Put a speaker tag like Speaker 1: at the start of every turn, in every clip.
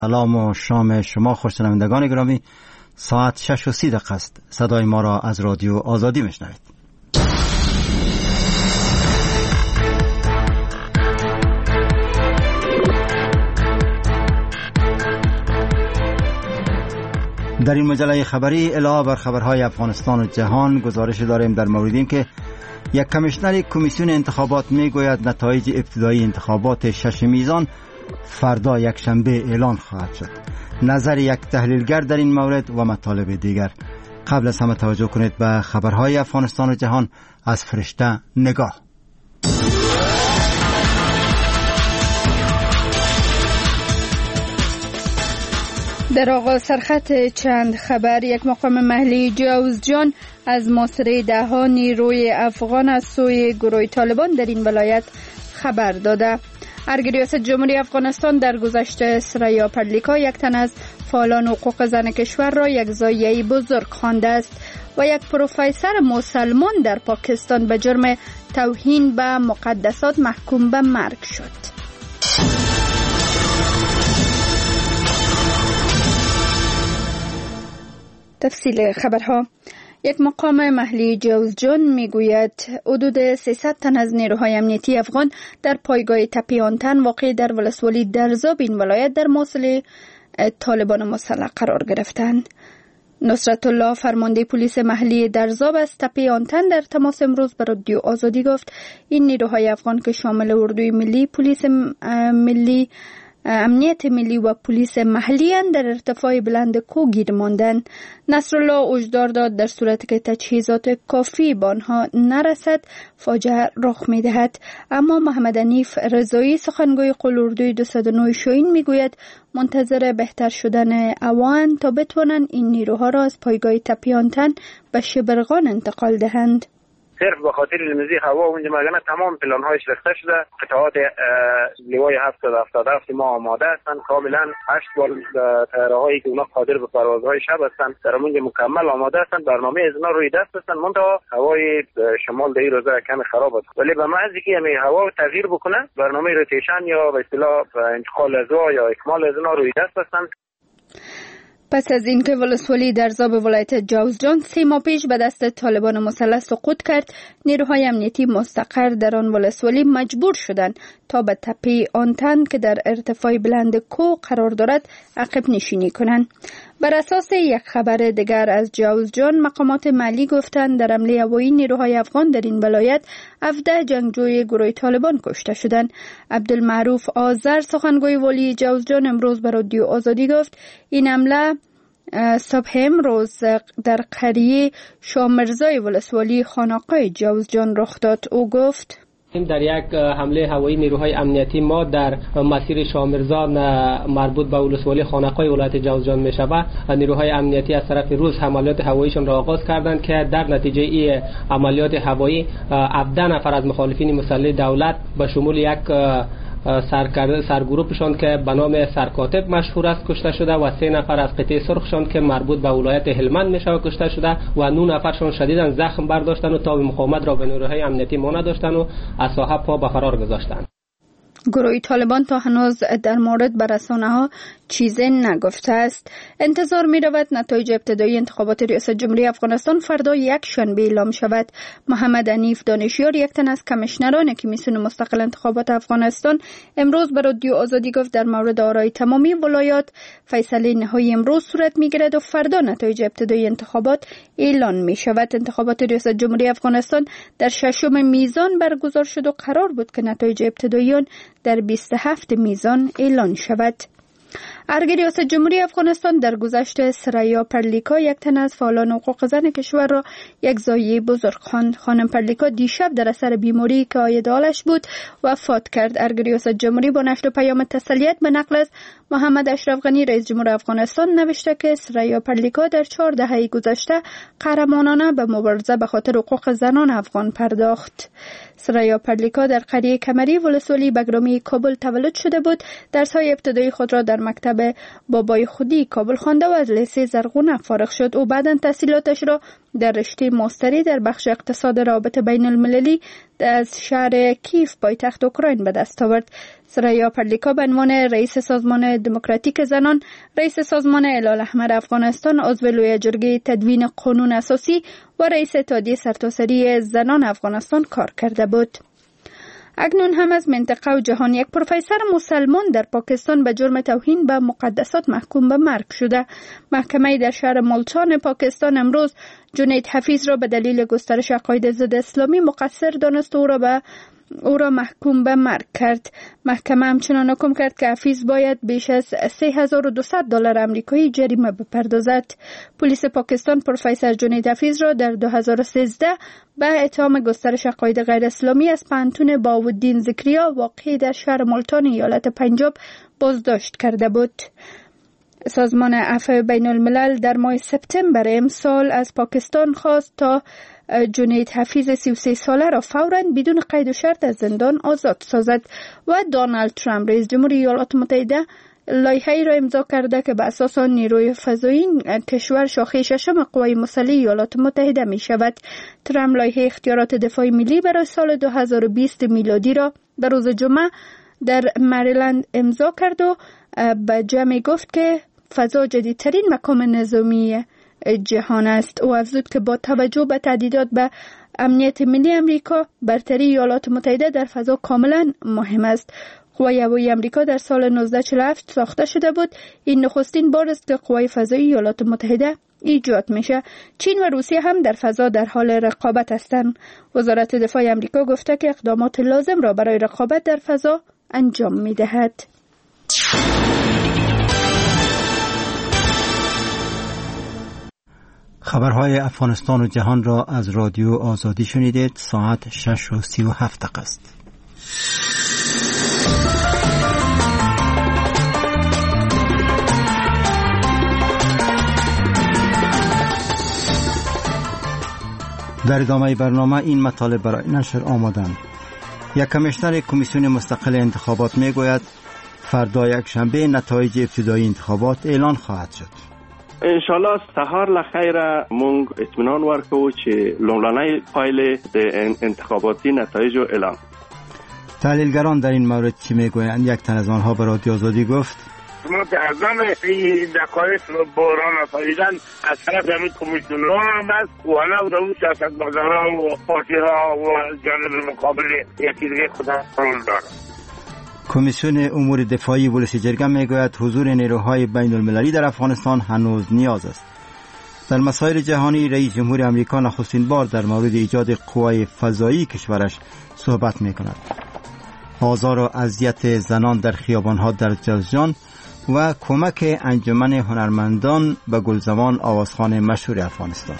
Speaker 1: سلام و شام شما خوششنوندگان گرامی. ساعت 6:30 است. صدای ما را از رادیو آزادی میشنوید. در این مجله خبری علاوه بر خبرهای افغانستان و جهان گزارش داریم در مورد این که یک کمیشنر کمیسیون انتخابات میگوید نتایج ابتدایی انتخابات 6 میزان فردا یکشنبه اعلان خواهد شد. نظر یک تحلیلگر در این مورد و مطالب دیگر. قبل از همه توجه کنید به خبرهای افغانستان و جهان از فرشته نگاه.
Speaker 2: در آغاز سرخط چند خبر، یک مقام محلی جوزجان از محاصره ده‌ها نیروی افغان از سوی گروه طالبان در این ولایت خبر داده. ارگ ریاست جمهوری افغانستان در گذشته سریا پرلیکا یک تن از فعالان حقوق زن کشور را یک ضایعه بزرگ خوانده است و یک پروفسور مسلمان در پاکستان به جرم توهین به مقدسات محکوم به مرگ شد. تفصیل خبرها. یک مقام محلی جوزجان میگوید حدود 300 تن از نیروهای امنیتی افغان در پایگاه تپیانتن واقع در ولسوالی درزاب این ولایت در محاصره طالبان مسلح قرار گرفتند. نصرت الله فرمانده پلیس محلی درزاب از تپیانتن در تماس امروز با رادیو آزادی گفت این نیروهای افغان که شامل اردوی ملی، پلیس ملی، امنیت ملی و پلیس محلی در ارتفاع بلند کوه گیر ماندند. نصرالله هشدار داد در صورتی که تجهیزات کافی به آنها نرسد فاجعه رخ می‌دهد. اما محمد حنیف رضایی سخنگوی قلعه‌اردوی 209 شاهین میگوید منتظر بهتر شدن اوان تا بتوانند این نیروها را از پایگاه تپیانتن به شبرغان انتقال دهند.
Speaker 3: صرف به خاطر لمزی هوا اونجا مگنه تمام پلان هایش ریخته شده. قطعات لوای 777 ما آماده هستند. کاملا 8 بال طیاره هایی که اونا قادر به پروازهای شب هستند در اونجا مکمل آماده هستند. برنامه از اونا روی دست هستند. منتها هوای شمال در این روزه کمی خراب است، ولی به محض که همین هوا تغییر بکنه برنامه روتیشن یا به اصطلاح انتقال از یا اکمال از اونا روی دست هستند.
Speaker 2: پس از اینکه ولسوالی درزاب ولایت جوزجان 3 ماه پیش به دست طالبان مسلح سقوط کرد، نیروهای امنیتی مستقر در آن ولسوالی مجبور شدند تا به تپه آنتن که در ارتفاع بلند کوه قرار دارد عقب نشینی کنند. بر اساس یک خبر دیگر از جوزجان، مقامات محلی گفتند در حمله هوایی نیروهای افغان در این ولایت 17 جنگجوی گروه طالبان کشته شدند. عبدالمعروف آذر سخنگوی والی جوزجان امروز به رادیو آزادی گفت این حمله صبح امروز در قریه شامرزای ولسوالی خانقاه جوزجان رخ داد. او گفت
Speaker 4: در یک حمله هوایی نیروهای امنیتی ما در مسیر شامرزا مربوط به ولسوالی خانقاه ولایت جوزجان می شود، نیروهای امنیتی از طرف روز عملیات هواییشان را آغاز کردند که در نتیجه این عملیات هوایی 17 نفر از مخالفین مسلح دولت به شمول یک سرگروهشان که به نام سرکاتب مشهور است کشته شده و 3 نفر از قطعه سرخشان که مربوط به ولایت هلمند می شود کشته شده و 9 نفرشان شدیداً زخم برداشتند و تاب مقاومت را به نیروهای امنیتی ما نداشتند و از ساحه پا به فرار گذاشتند.
Speaker 2: گروه طالبان تا هنوز در مورد به رسانه‌ها چیزی نگفته است. انتظار می رود نتایج ابتدایی انتخابات ریاست جمهوری افغانستان فردا یک شنبه اعلام شود. محمد حنیف دانشیار، یک تن از کمیشنران کمیسیون مستقل انتخابات افغانستان، امروز به رادیو آزادی گفت در مورد آرای تمامی ولایات فیصله نهایی امروز صورت می گیرد و فردا نتایج ابتدایی انتخابات اعلان می شود. انتخابات ریاست جمهوری افغانستان در 6 میزان برگزار شد و قرار بود که نتایج ابتدایی در 27 میزان اعلان شود. ارگ ریاست جمهوری افغانستان در گذشته سریا پرلیکا، یک تن از فعالان حقوق زن کشور را یک ضایعه بزرگ خواند. خانم پرلیکا دیشب در اثر بیماری که عاید حالش بود وفات کرد. ارگ ریاست جمهوری با نشر پیام تسلیت به نقل از محمد اشرف غنی رئیس جمهور افغانستان نوشته که سریا پرلیکا در 4 دهه گذشته قهرمانانه به مبارزه به خاطر حقوق زنان افغان پرداخت. سریا پرلیکا در قریه کمری ولسوالی بگرامی کابل تولد شده بود. درس‌های ابتدایی خود را در مکتب به بابای خودی کابل خوانده و از لیسه زرغونه فارغ شد. او بعداً تحصیلاتش را در رشته ماستری در بخش اقتصاد روابط بین المللی از شهر کیف پایتخت اوکراین به دست آورد. سریا پرلیکا به عنوان رئیس سازمان دموکراتیک زنان، رئیس سازمان هلال احمر افغانستان، عضو لوی جرگه تدوین قانون اساسی و رئیس اتحادیه سرتاسری زنان افغانستان کار کرده بود. اکنون هم از منطقه و جهان یک پروفسور مسلمان در پاکستان به جرم توهین به مقدسات محکوم به مرگ شده. محکمه در شهر ملتان پاکستان امروز جنید حفیظ را به دلیل گسترش عقاید ضد اسلامی مقصر دانست و او را محکوم به مرگ کرد. محکمه همچنان حکم کرد که حفیظ باید بیش از $3200 آمریکایی جریمه بپردازد. پلیس پاکستان پروفسور جنید حفیظ را در 2013 به اتهام گسترش عقاید غیر اسلامی از پانتون باودین ذکریا واقع در شهر ملتان ایالت پنجاب بازداشت کرده بود. سازمان عفو بین الملل در ماه سپتامبر امسال از پاکستان خواست تا جنید حفیظ 33 ساله را فوراً بدون قید و شرط از زندان آزاد سازد و دونالد ترامپ رئیس جمهور ایالات متحده لایحه‌ای را امضا کرده که به اساس آن نیروی فضایی کشور شاخه ششم قوای مسلح ایالات متحده می شود. ترامپ لایحه اختیارات دفاع ملی برای سال 2020 میلادی را به روز جمعه در مریلند امضا کرد و به جمع گفت که فضا جدیدترین مقام نظامی جهان است. او افزود که با توجه به تهدیدات به امنیت ملی امریکا، برتری ایالات متحده در فضا کاملا مهم است. قوای هوایی امریکا در سال 1947 ساخته شده بود. این نخستین بار است که قوای فضایی ایالات متحده ایجاد میشه. چین و روسیه هم در فضا در حال رقابت هستند. وزارت دفاع امریکا گفته که اقدامات لازم را برای رقابت در فضا انجام میدهد.
Speaker 1: خبرهای افغانستان و جهان را از رادیو آزادی شنیدید. ساعت 6:37 است. در ادامه برنامه این مطالب برای نشر آمدند. یک کمیشنر کمیسیون مستقل انتخابات میگوید فردا یکشنبه نتایج ابتدایی انتخابات اعلان خواهد شد.
Speaker 5: انشالله سهار لخیر مونگ اطمینان ورکو چه لوملانه پایل انتخاباتی نتایج رو اعلان.
Speaker 1: تحلیلگران در این مورد چی میگویند؟ یک تن از آنها به رادیو آزادی گفت
Speaker 6: متعظم این دقایق بحران آفریدن از طرف همین کمیسیون‌ها هم است و نه و سیاستمداران و پارتی‌ها و جانب مقابل یکی دیگه خدا رول دارد.
Speaker 1: کمیسیون امور دفاعی ولسی جرگه میگوید حضور نیروهای بین المللی در افغانستان هنوز نیاز است. در مسائل جهانی رئیس جمهور امریکا نخستین بار در مورد ایجاد قوای فضایی کشورش صحبت میکند. آزار و اذیت زنان در خیابانها در جوزجان و کمک انجمن هنرمندان به گلزمان آوازخوان مشهور افغانستان.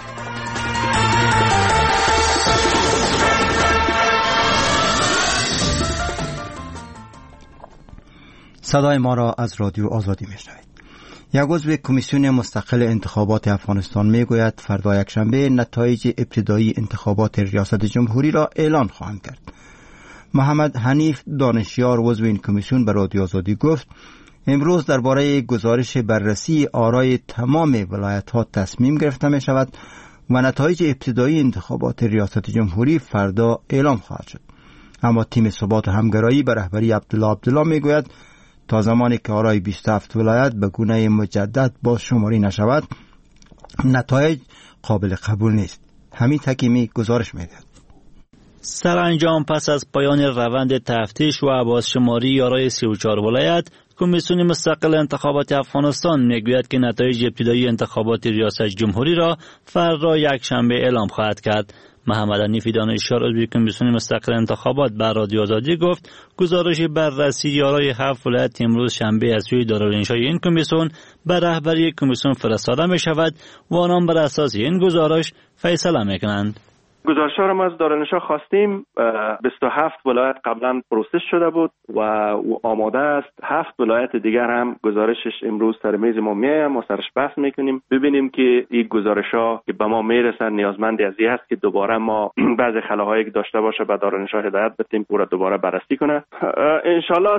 Speaker 1: صدای ما را از رادیو آزادی میشنوید. یک عضو کمیسیون مستقل انتخابات افغانستان میگوید فردا یکشنبه نتایج ابتدایی انتخابات ریاست جمهوری را اعلان خواهند کرد. محمد حنیف دانشیار عضو این کمیسیون به رادیو آزادی گفت امروز درباره گزارش بررسی آرای تمام ولایت‌ها تصمیم گرفته می شود و نتایج ابتدایی انتخابات ریاست جمهوری فردا اعلام خواهد شد. اما تیم ثبات و همگرایی به رهبری عبدالله میگوید تا زمانی که آرای 27 ولایت به گونه مجدد باز شماری نشود نتایج قابل قبول نیست. حمید حکیمی گزارش می‌دهد.
Speaker 7: سرانجام پس از پایان روند تفتیش و بازشماری آرای 34 ولایت، کمیسیون مستقل انتخابات افغانستان میگوید که نتایج ابتدایی انتخابات ریاست جمهوری را فردا یکشنبه اعلام خواهد کرد. محمد حنیف دانشیار عضو کمیسیون مستقل انتخابات به رادیو آزادی گفت گزارش بررسی آرای 7 ولایت امروز شنبه از سوی دارالانشای این کمیسیون به رهبری کمیسیون فرستاده می شود و آنان بر اساس این گزارش فیصله می کنند.
Speaker 5: گزارش ها را از دارالانشا خواستیم. 27 ولایت قبلا پروسس شده بود و آماده است. 7 ولایت دیگر هم گزارشش امروز سر میز ما میاد، ما سرش بحث میکنیم ببینیم که این گزارش ها که به ما میرسن نیازمند از این است که دوباره ما بعضی خلاهایی که داشته باشه به دارالانشا هدایت بدیم پورا دوباره بررسی کنه. انشالله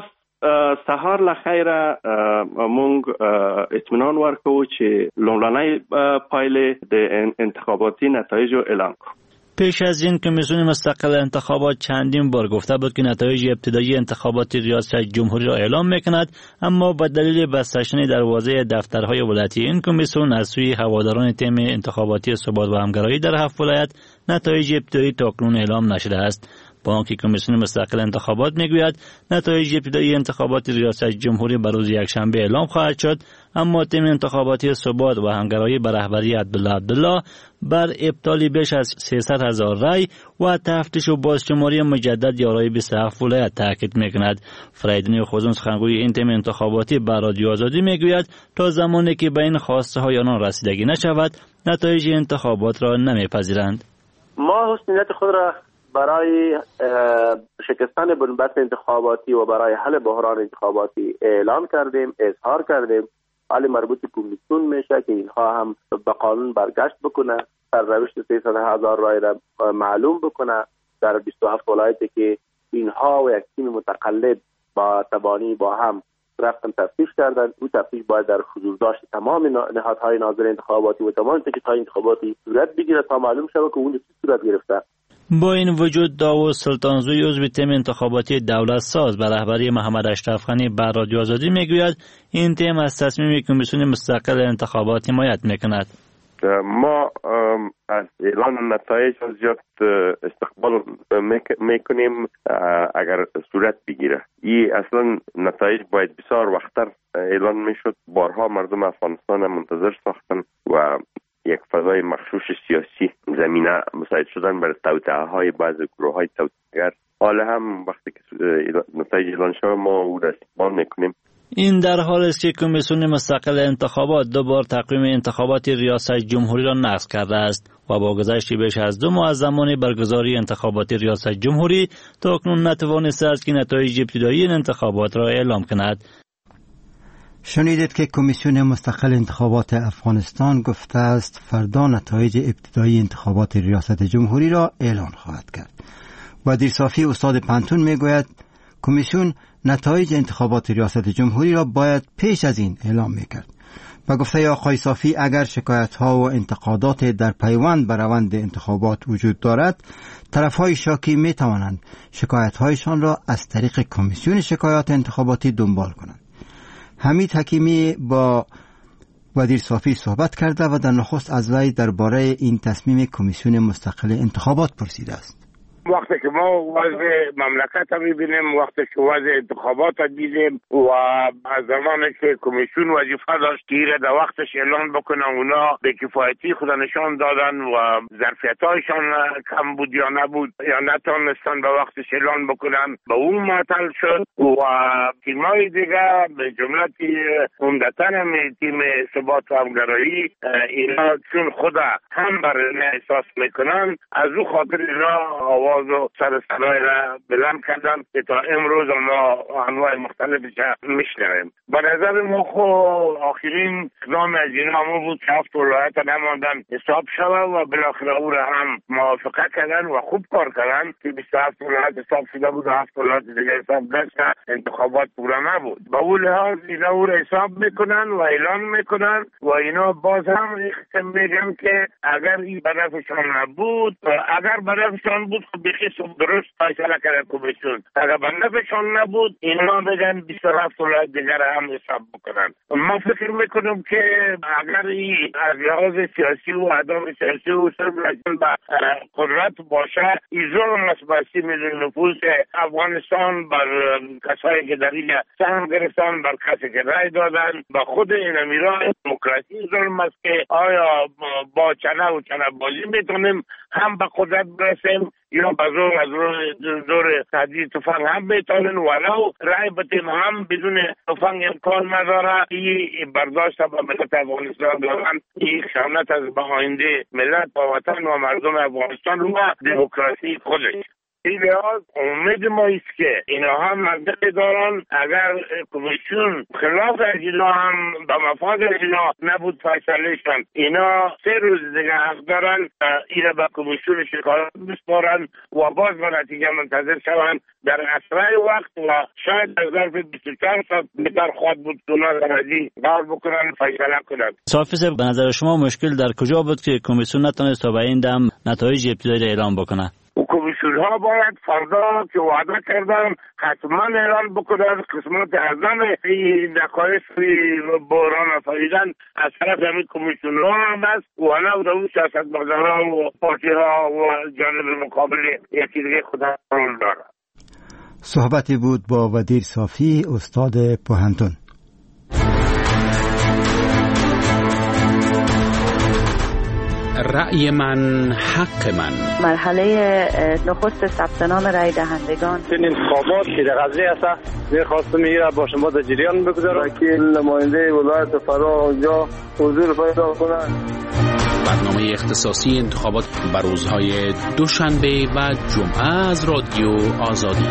Speaker 5: سهار لخیر مونږ اطمینان ورکو چې لومړنۍ پایلې د انتخاباتي نتایج اعلان کو.
Speaker 7: پیش از این کمیسیون مستقل انتخابات چندین بار گفته بود که نتایج ابتدایی انتخابات ریاست جمهوری را اعلام میکند، اما به دلیل بسته شدن دروازه دفترهای ولایتی این کمیسیون از سوی هواداران تیم انتخاباتی ثبات و همگرایی در 7 ولایت نتایج ابتدایی تاکنون اعلام نشده است. با آنکه کمیسیون مستقل انتخابات میگوید نتایج ابتدایی انتخابات ریاست جمهوری بر روز یکشنبه اعلام خواهد شد، اما تیم انتخاباتی ثبات و همگرایی به رهبری عبدالله بر ابطال بیش از 300,000 رای و تفتیش و بازشماری مجدد یارای 27 ولایت تاکید میکند. فریدون خوزون سخنگوی این تیم انتخاباتی به رادیو آزادی میگوید تا زمانی که به این خواسته های آنان رسیدگی نشود نتایج انتخابات را نمیپذیرند.
Speaker 8: ما حسنیت خود را برای شکستن بنبست انتخاباتی و برای حل بحران انتخاباتی اعلام کردیم، اظهار کردیم. حال مربوط کمیسیون میشه که اینها هم به قانون برگشت بکنه، سرنوشت 300,000 رای را معلوم بکنه در 27 ولایتی که اینها و یک تیم متقلب با تبانی با هم رفتن تفتیش کردن. او تفتیش باید در حضور داشت تمام نهادهای ناظر انتخاباتی و تمام تکیه‌های انتخاباتی صورت بگیره تا معلوم شود که اون چه صورت گرفته.
Speaker 7: با این وجود داوود سلطانزوی عضو تیم انتخاباتی دولت ساز به رهبری محمد اشرف غنی بر رادیو آزادی میگوید این تیم از تصمیم کمیسیون مستقل انتخابات حمایت میکند.
Speaker 5: ما از اعلان نتایج زیاد استقبال میکنیم اگر صورت بگیره. این اصلا نتایج باید بسیار وقتر اعلان میشد. بارها مردم افغانستان منتظر ساختن و یک فضای مخشوش سیاسی زمینه مساعد شدن برای توطئه های بعض گروه های توطئه‌گر. حالا هم وقتی که نتایج اعلان شود ما او را استقبال میکنیم.
Speaker 7: این در حال است که کمیسیون مستقل انتخابات دوبار تقویم انتخابات ریاست جمهوری را نقض کرده است و با گذشت بیش از 2 ماه از زمان برگزاری انتخابات ریاست جمهوری تاکنون نتوانسته است که نتایج ابتدایی انتخابات را اعلام کند.
Speaker 1: شنیدید که کمیسیون مستقل انتخابات افغانستان گفته است فردا نتایج ابتدایی انتخابات ریاست جمهوری را اعلان خواهد کرد. وزیر صافی استاد پنتون میگوید کمیسیون نتایج انتخابات ریاست جمهوری را باید پیش از این اعلام میکرد. و گفته آقای صافی اگر شکایت ها و انتقادات در پیوند به روند انتخابات وجود دارد، طرف های شاکی می توانند شکایت هایشان را از طریق کمیسیون شکایات انتخاباتی دنبال کنند. حمید حکیمی با وزیر صافی صحبت کرده و در نخست از وی درباره این تصمیم کمیسیون مستقل انتخابات پرسیده است.
Speaker 6: وقتی که ما وضع مملکت میبینیم، وقتی که وضع انتخابات دیدیم و از زمانی که کمیسیون وظیفه داشت که در وقتش اعلان بکنه، اونا به کفایتی خود نشان دادن و ظرفیت‌هایشان کم بود یا نبود یا نتونستن به وقتش اعلان بکنن، به اون معطل شد و تیم‌های دیگه به جمله عمدتاً تیم ثبات و همگرایی اینا چون خود هم برای احساس میکنن از او خاطر اینا آواز و سر صدای را بلند کردن که تا امروز ما انواع مختلفش میشنویم. به نظر ما آخرین اقدام از اینا بود که 7 ولایت نماندن حساب شود و بالاخره او را هم موافقه کردن و خوب کار کردن که 27 ولایت حساب شده بود و 7 ولایت دیگه حساب نشد، انتخابات پورا نبود. با اون لحاظ اینا او را حساب میکنن و اعلان میکنن و اینا باز هم اختم میگن که اگر این برفشان نبود، اگر برفشان بود خب بخیص درست فیصله کرده کمیسیون، اگر برفشان نبود اینا بگن 27 ولایت دیگر هم حساب بکنن. ما فکر میکنم که اگر این از لحاظ سیاسی و عدم سیاسی و صرف به قدرت باشه، این ظلم است بر 30 میلیون نفوس افغانستان بر کسایی که در این سهم گرفتن، بر کسی که رای دادن، به خود این امیران دموکراسی ظلم است که آیا با چنه و چنه بازی میتونیم هم به قدرت برسیم یا به زور تهدید تفنگ هم میتونیم، ولو رای بتیم هم بدون تفنگ امکان نداره. این برداشت به ملت افغانستان دارن، این خیانت از به آینده ملت و وطن و مردم افغانستان و دموکراسی خودش. این لحاظ امید ما است که اینا هم منطق دارن. اگر کمیسیون خلاف از اینا هم به مفاد اینا نبود فیصلهشان، اینا 3 روز دیگه حق دارن اینا به کمیسیون شکایت بسپارن و باز به نتیجه منتظر شوند در اسرع وقت و شاید در ظرف 24 ساعت بهتر خواهد بود که اونا در ازی غور بکنن فیصله کنند.
Speaker 7: صافی صاحب، به نظر شما مشکل در کجا بود که کمیسیون نتونست تا به این دم نتایج ابتدایی اعلام بکنه؟
Speaker 6: کمیسیون ها باید فردا که وعده کردن حتما اعلان بکنن قسمت اعظم این دقایق بحران آفریدن از طرف همین کمیسیون ها هم است و نه اون سیاستمدارا و پارتی ها و جانب مقابل یکی دیگه خدا رول داره.
Speaker 1: صحبتی بود با ودیر صافی، استاد پوهنتون.
Speaker 9: رأی من حق من.
Speaker 10: مرحله نخست ثبت نام رای دهندگان
Speaker 3: این انتخابات که در قضیه است می‌خواستم میره با شما در جریان بگذارم که نماینده ولایت فرا اونجا حضور پیدا کنند.
Speaker 9: برنامه اختصاصی انتخابات بر روزهای دوشنبه و جمعه از رادیو آزادی.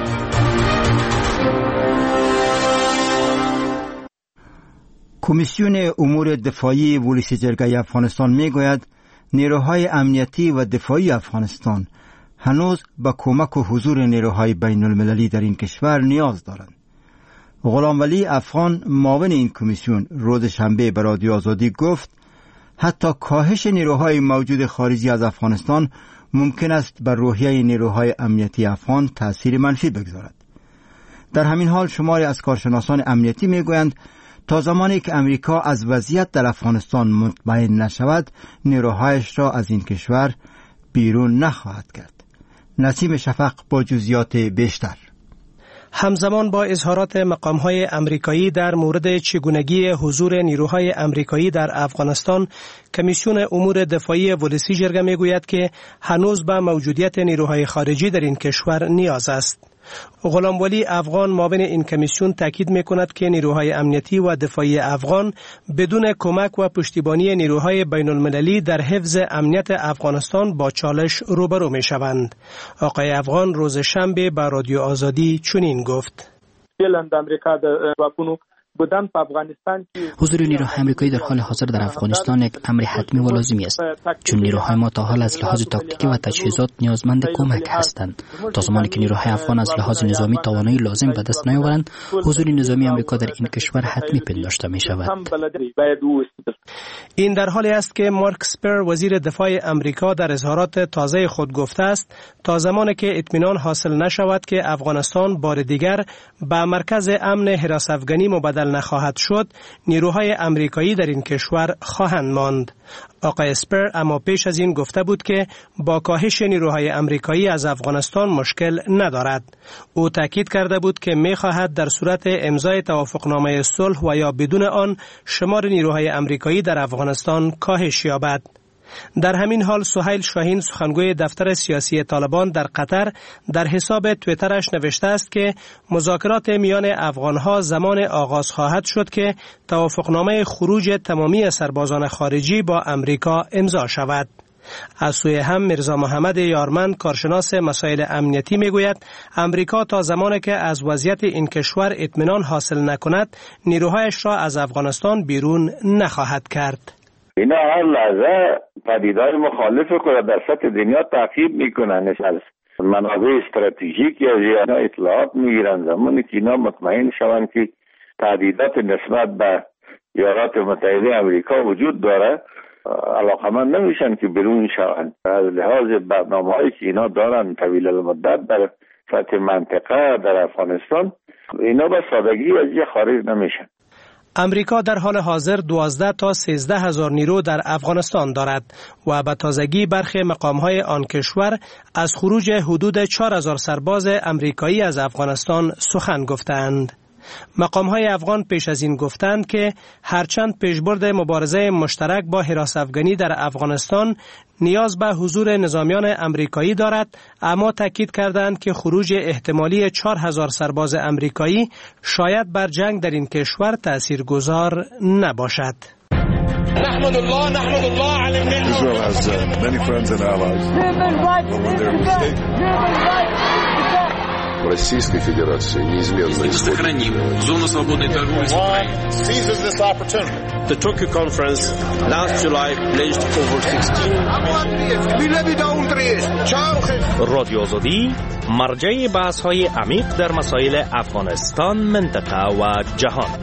Speaker 1: کمیسیون امور دفاعی ولسی جرگه افغانستان میگوید نیروهای امنیتی و دفاعی افغانستان هنوز به کمک و حضور نیروهای بین المللی در این کشور نیاز دارند. غلام ولی افغان، معاون این کمیسیون، روز شنبه به رادیو آزادی گفت حتی کاهش نیروهای موجود خارجی از افغانستان ممکن است بر روحیه نیروهای امنیتی افغان تأثیر منفی بگذارد. در همین حال شماری از کارشناسان امنیتی میگویند تا زمانی که امریکا از وضعیت در افغانستان مطمئن نشود نیروهایش را از این کشور بیرون نخواهد کرد. نسیم شفق با جزئیات بیشتر.
Speaker 11: همزمان با اظهارات مقام‌های امریکایی در مورد چگونگی حضور نیروهای امریکایی در افغانستان، کمیسیون امور دفاعی ولسی جرگه میگوید که هنوز به موجودیت نیروهای خارجی در این کشور نیاز است. غلام ولی افغان، معاون این کمیسیون، تاکید می‌کند که نیروهای امنیتی و دفاعی افغان بدون کمک و پشتیبانی نیروهای بین المللی در حفظ امنیت افغانستان با چالش روبرو می‌شوند. آقای افغان روز شنبه به رادیو آزادی چنین گفت:
Speaker 12: امریکا د واکونو بودن په افغانستان
Speaker 13: حضور نیروهای آمریکایی در حال حاضر در افغانستان یک امر حتمی و لازمی است، چون نیروهای ما تا حال از لحاظ تاکتیکی و تجهیزات نیازمند کمک هستند. تا زمانی که نیروهای افغان از لحاظ نظامی توانایی لازم به دست نیاورند، حضور نظامی آمریکا در این کشور حتمی پنداشته می شود.
Speaker 11: این در حالی است که مارک اسپر، وزیر دفاع امریکا، در اظهارات تازه خود گفته است تا زمانی که اطمینان حاصل نشود که افغانستان بار دیگر به مرکز امن حراس افغانی مبادله نخواهد شد، نیروهای امریکایی در این کشور خواهند ماند. آقای اسپر اما پیش از این گفته بود که با کاهش نیروهای امریکایی از افغانستان مشکل ندارد. او تاکید کرده بود که می‌خواهد در صورت امضای توافقنامه صلح و یا بدون آن شمار نیروهای امریکایی در افغانستان کاهش یابد. در همین حال سهیل شاهین، سخنگوی دفتر سیاسی طالبان در قطر، در حساب توییترش نوشته است که مذاکرات میان افغانها زمان آغاز خواهد شد که توافقنامه خروج تمامی سربازان خارجی با امریکا امضا شود. از سوی هم میرزا محمد یارمند، کارشناس مسائل امنیتی، میگوید امریکا تا زمانی که از وضعیت این کشور اطمینان حاصل نکند نیروهایش را از افغانستان بیرون نخواهد کرد.
Speaker 14: اینا هر لحظه پدیدهای مخالف خود در سطح دنیا تعقیب میکنن، از منابع استراتژیک یا اینا اطلاعات میگیرن. زمانی که اینا مطمئن شوند که تهدیدات نسبت به ایالات متحده امریکا وجود داره، علاقمند نمیشن که بیرون شوند. از لحاظ برنامه‌هایی که اینا دارن طویل المدت در سطح منطقه در افغانستان، اینا به سادگی از یه خارج نمیشن.
Speaker 11: امریکا در حال حاضر 12 تا 13 هزار نیرو در افغانستان دارد و به تازگی برخی مقام‌های آن کشور از خروج حدود 4000 سرباز امریکایی از افغانستان سخن گفتند. مقام‌های افغان پیش از این گفتند که هرچند پیشبرد مبارزه مشترک با حراس افغانی در افغانستان نیاز به حضور نظامیان امریکایی دارد، اما تاکید کردند که خروج احتمالی 4000 سرباز امریکایی شاید بر جنگ در این کشور تاثیرگذار نباشد.
Speaker 15: نحمد الله على النعمة. Israel has many friends and allies.
Speaker 16: в Российской Федерации неизменно
Speaker 9: сохраним зону свободной торговли с Украиной.
Speaker 17: The Tokyo Conference last July pledged over 16
Speaker 11: رادیو آزادی مرجع بحث‌های عمیق در مسائل افغانستان، منطقه و جهان.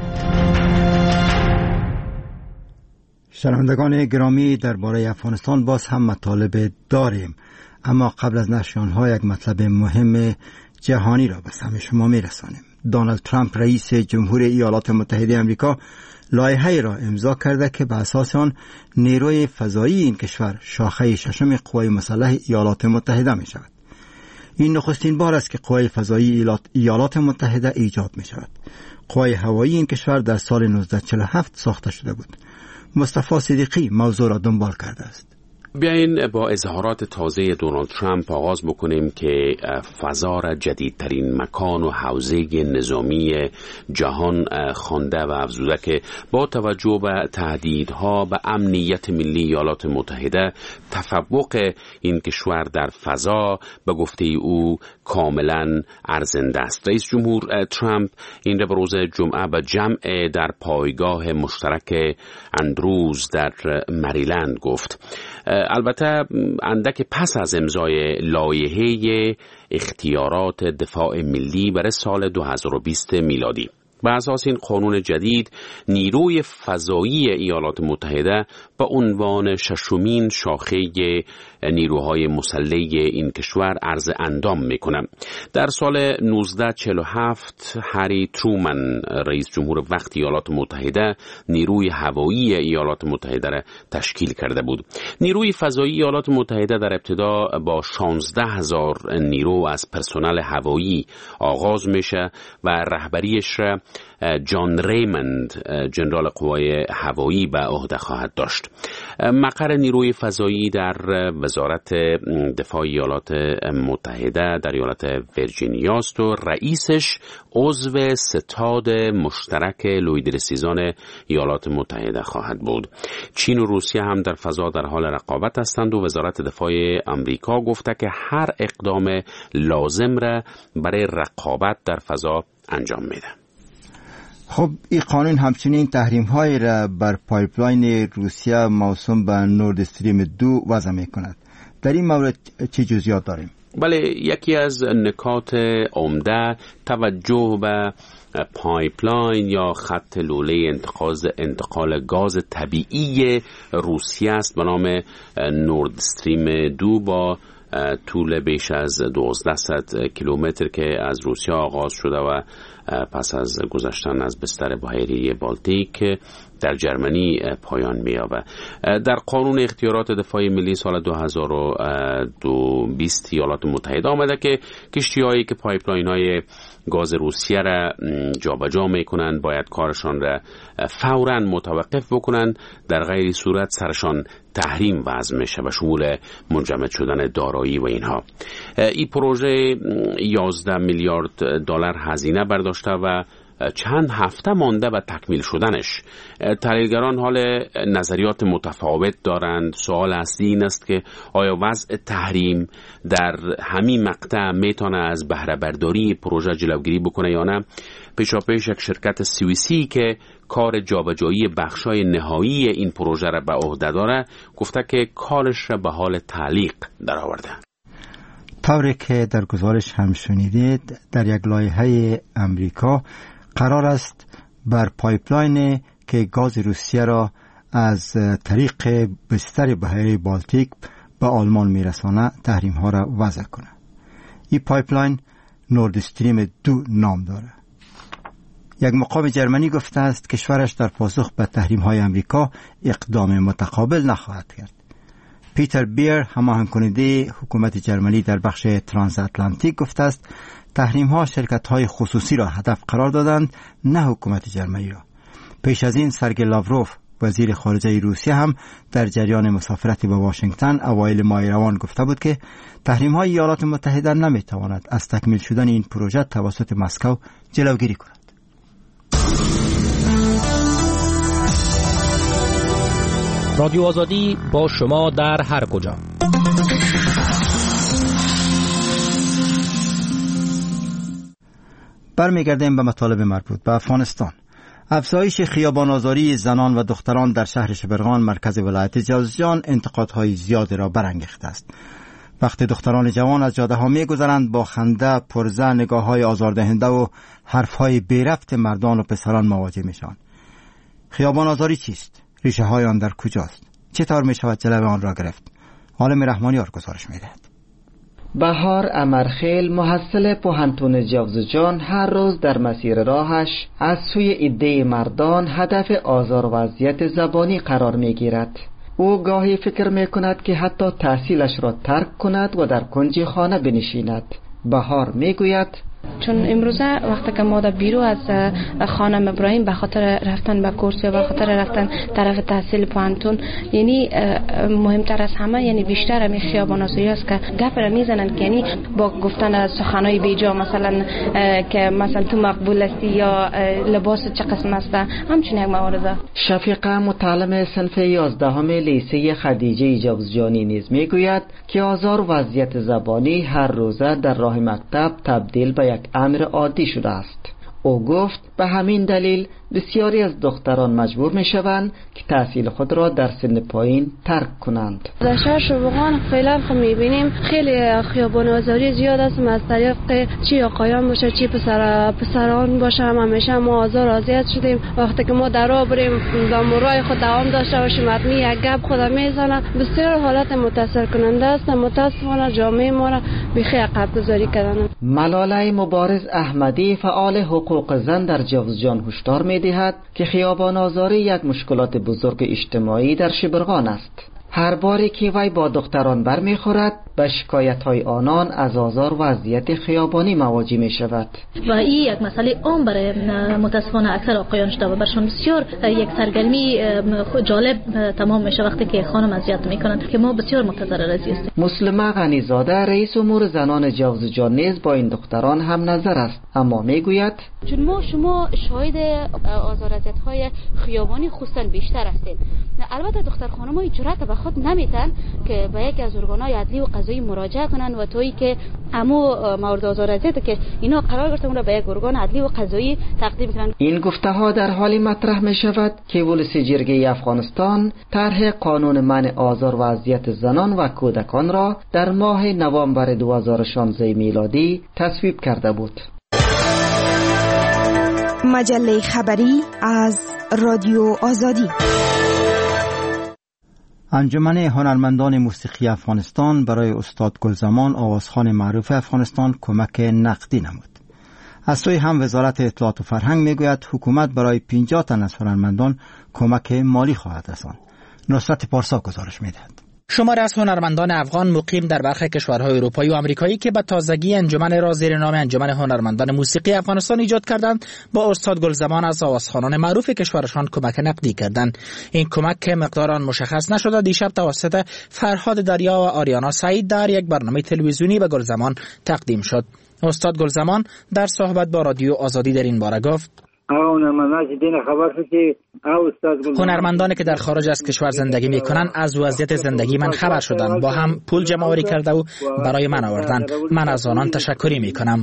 Speaker 1: شنوندگان گرامی، درباره افغانستان باز هم مطالب داریم، اما قبل از نشر آنها یک مطلب مهم جهانی را به سمع شما میرسانیم. دونالد ترامپ رئیس جمهور ایالات متحده آمریکا لایحه‌ای را امضا کرده که به اساس آن نیروی فضایی این کشور شاخه ششم قوای مسلح ایالات متحده می شود. این نخستین بار است که قوای فضایی ایالات متحده ایجاد می شود. قوای هوایی این کشور در سال 1947 ساخته شده بود. مصطفی صدیقی موضوع را دنبال کرده است.
Speaker 9: بیاین با اظهارات تازه دونالد ترامپ آغاز بکنیم که فضا را جدیدترین مکان و حوزه نظامی جهان خوانده و افزوده که با توجه به تهدیدها به امنیت ملی ایالات متحده، تفوق این کشور در فضا به گفته او کاملا ارزنده است. رئیس جمهور ترامپ این را به روز جمعه به جمع در پایگاه مشترک اندروز در مریلند گفت. البته اندک پس از امضای لایحه اختیارات دفاع ملی برای سال 2020 میلادی. به اساس این قانون جدید، نیروی فضایی ایالات متحده به عنوان ششمین شاخه نیروهای مسلح این کشور عرض اندام میکنه. در سال 1947 هری ترومن رئیس جمهور وقت ایالات متحده نیروی هوایی ایالات متحده را تشکیل کرده بود. نیروی فضایی ایالات متحده در ابتدا با 16,000 نیرو از پرسنل هوایی آغاز میشه و رهبریش را جان ریموند ژنرال قوای هوایی به عهده خواهد داشت. مقر نیروی فضایی در وزارت دفاع ایالات متحده در ایالت ویرجینیا است و رئیسش عضو ستاد مشترک لویدرسیزان ایالات متحده خواهد بود. چین و روسیه هم در فضا در حال رقابت هستند و وزارت دفاع آمریکا گفته که هر اقدام لازم را برای رقابت در فضا انجام میده.
Speaker 1: خب این قانون همچنین تحریم‌های را بر پایپلاین روسیه موسوم به نورد استریم 2 وضع می‌کند. در این مورد چه جزئیات داریم؟
Speaker 9: بله، یکی از نکات عمده توجه به پایپلاین یا خط لوله انتقال گاز طبیعی روسیه است به نام نورد استریم 2 با طول بیش از 1200 کیلومتر که از روسیه آغاز شده و پس از گذشتن از بستر بحیره بالتیک در جرمنی پایان می‌یابد. در قانون اختیارات دفاع ملی سال 2020 ایالات متحده آمده که کشتی‌هایی که پایپلاین‌های گاز روسیه را جابجا می‌کنند باید کارشان را فوراً متوقف بکنند، در غیر صورت سرشان تحریم وضع میشه به شمول منجمد شدن دارایی و اینها. این پروژه 11 میلیارد دلار هزینه برداشته و چند هفته مانده به تکمیل شدنش. تحلیلگران حال نظریات متفاوت دارند. سوال اصلی این است که آیا وضع تحریم در همین مقطع میتونه از بهره برداری پروژه جلوگیری بکنه یا نه؟ پیشاپیش یک شرکت سوئیسی که کار جابجایی بخشای نهایی این پروژه را به عهده داره گفته که کارش را به حال تعلیق درآورده.
Speaker 1: طوری که در گزارش هم شنیدید، در یک لایحه امریکا قرار است بر پایپلاین که گاز روسیه را از طریق بستر بحیره بالتیک به آلمان میرسانه تحریم ها را وضع کنه. این پایپلاین نورد استریم 2 نام داره. یک مقام جرمنی گفته است کشورش در پاسخ به تحریم های امریکا اقدام متقابل نخواهد کرد. پیتر بیر، هماهنگ کننده حکومت جرمنی در بخش ترانس اتلانتیک، گفته است تحریم ها شرکت های خصوصی را هدف قرار دادند، نه حکومت جرمنی را. پیش از این سرگئی لاوروف، وزیر خارجه روسیه، هم در جریان مسافرت به واشنگتن اوایل ماه روان گفته بود که تحریم های ایالات متحده نمی تواند از تکمیل شدن این پروژه توسط مسکو جلوگیری کند.
Speaker 11: رادیو آزادی با شما در هر کجا.
Speaker 1: برمیگردیم به مطالب مربوط به افغانستان. افزایش خیابان‌آزاری زنان و دختران در شهر شبرغان مرکز ولایت جوزجان انتقادهای زیادی را برانگیخته است. وقتی دختران جوان از جاده‌ها می‌گذرند با خنده، پرزه، نگاه‌های آزاردهنده و حرف‌های بی‌ربط مردان و پسران مواجه میشوند. خیابان‌آزاری چیست؟ ریشه‌های آن در کجاست؟ چطور می‌شود جلوی آن را گرفت؟ عالم رحمانیار گزارش می‌دهد.
Speaker 18: بهار امرخیل محصل پوهنتون جوزجان هر روز در مسیر راهش از سوی عده مردان هدف آزار و اذیت زبانی قرار می‌گیرد. او گاهی فکر می‌کند که حتی تحصیلش را ترک کند و در کنج خانه بنشیند. بهار می‌گوید
Speaker 19: چون امروزه وقتی که ما در بیرو از خانم ابراهیم به خاطر رفتن به کورس یا به خاطر رفتن طرف تحصیل پوهنتون، یعنی مهمتر از همه یعنی بیشتر همین خیابان‌آزاری است که گپ را میزنن که یعنی با گفتن سخنای بیجا، مثلا که مثلا تو مقبول هستی یا لباس چه قسم است، همچنین یک موارد.
Speaker 18: شفیقه متعلم صنف 11 لیسه خدیجه جوزجانی نیز میگوید که آزار و اذیت زبانی هر روزه در راه مکتب تبدیل به یک امر عادی شده است. او گفت به همین دلیل بسیاری از دختران مجبور می شوند که تحصیل خود را در سن پایین ترک کنند.
Speaker 20: در شهر شبرغان فعلا خب می بینیم خیلی خیابان آزاری زیاد است، از طریق چی آقایان باشه چی پسران باشه، همیشه ما آزار اذیت شدیم. وقتی که ما در راه بریم و مرای خود دوام داشته باشیم حتمی یک گپ خود میزنه. بسیار حالت متاثر کننده است. متاسفانه جامعه ما را بیخی عقب گذاری کردن.
Speaker 18: ملاله مبارز احمدی فعال حقوق زن در جوزجان هشدار می‌دهد که خیابان آزاری یک مشکلات بزرگ اجتماعی در شبرغان است. هر باری که وی با دختران برمیخورد به شکایت‌های آنان از آزار و اذیت خیابانی مواجه می‌شود.
Speaker 21: و این یک مسئله عام برای متاسفانه اکثر آقایان شده و برشان بسیار یک سرگرمی جالب تمام میشه وقتی که خانم اذیت میکنند که ما بسیار متضرر از هستیم.
Speaker 18: مسلمه غنیزاده رئیس امور زنان جوزجان نیز با این دختران هم نظر است، اما میگوید
Speaker 22: چون شما شاهد آزار اذیت‌های خیابانی خصوصا بیشتر هستید. البته دختر خانم‌ها جرأت به خود نمیتن که به یکی از ارگان‌های عدلی و قضایی مراجعه کنن و تویی که همو مورد آزار اذیت که اینا قرار گرفته اون را به یک ارگان عدلی و قضایی تقدیم کنن.
Speaker 18: این گفته‌ها در حالی مطرح می شود که ولس جرگه افغانستان طرح قانون منع آزار و اذیت زنان و کودکان را در ماه نوامبر 2016 میلادی تصویب کرده بود.
Speaker 23: مجله خبری از رادیو آزادی.
Speaker 1: انجمن هنرمندان موسیقی افغانستان برای استاد گلزمان آوازخوان معروف افغانستان کمک نقدی نمود. از سوی هم وزارت اطلاعات و فرهنگ میگوید حکومت برای 50 تن از هنرمندان کمک مالی خواهد رساند. نصرت پارسا گزارش میدهد.
Speaker 24: شماری از هنرمندان افغان مقیم در برخی کشورهای اروپایی و آمریکایی که به تازگی انجمن را زیر نام انجمن هنرمندان موسیقی افغانستان ایجاد کردند با استاد گلزمان از آوازخوانان معروف کشورشان کمک نقدی کردند. این کمک که مقدار آن مشخص نشده دیشب توسط فرهاد دریا و آریانا سعید در یک برنامه تلویزیونی به گلزمان تقدیم شد. استاد گلزمان در صحبت با رادیو آزادی در این باره گفت: هنرمندانی که در خارج از کشور زندگی میکنن از وضعیت زندگی من خبر شدن، با هم پول جمع آوری کرده و برای من آوردن. من از آنان تشکری میکنم.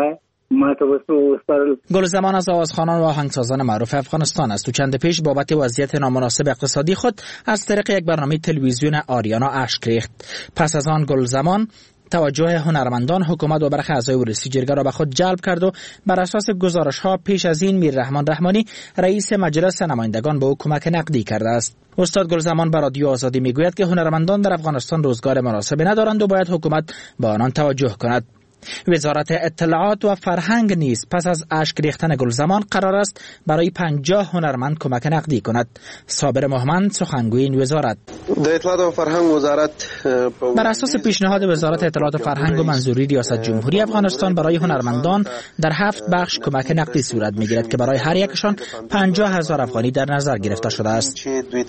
Speaker 24: گلزمان از آوازخوانان و آهنگسازان معروف افغانستان است. تو چند پیش بابت وضعیت نامناسب اقتصادی خود از طریق یک برنامه تلویزیون آریانا اشک ریخت. پس از آن گلزمان توجه هنرمندان، حکومت و برخی اعضای ولسی جرگه را به خود جلب کرد و بر اساس گزارش‌ها پیش از این میررحمان رحمانی رئیس مجلس نمایندگان به او کمک نقدی کرده است. استاد گلزمان به رادیو آزادی میگوید که هنرمندان در افغانستان روزگار مناسبی ندارند و باید حکومت به آنان توجه کند. وزارت اطلاعات و فرهنگ نیز پس از اشک ریختن گلزمان قرار است برای 50 هنرمند کمک نقدی کند. صابر محمد سخنگوی این وزارت:
Speaker 25: در اطلاعات و فرهنگ وزارت
Speaker 24: بر اساس پیشنهاد وزارت اطلاعات و فرهنگ و منظوری ریاست جمهوری افغانستان برای هنرمندان در 7 بخش کمک نقدی صورت میگیرد که برای هر یکشان 50,000 افغانی در نظر گرفته شده است.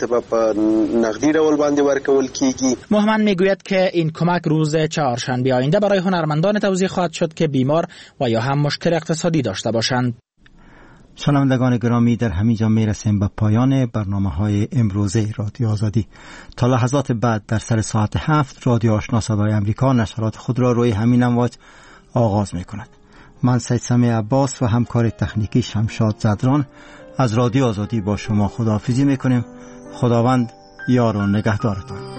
Speaker 24: محمد میگوید که این کمک روز چهارشنبه آینده برای هنرمندان توزیع خواهد شد که بیمار و یا هم مشکل اقتصادی داشته باشند.
Speaker 1: شنوندگان گرامی، در همینجا میرسیم به پایان برنامه‌های امروزه رادیو آزادی. تا لحظات بعد در سر ساعت 7 رادیو آشنا صدای امریکا نشرات خود را روی همین امواج آغاز می‌کند. من سید سمیع عباس و همکار تکنیکی شمشاد زدران از رادیو آزادی با شما خداحافظی میکنیم. خداوند یار و نگهدارتان.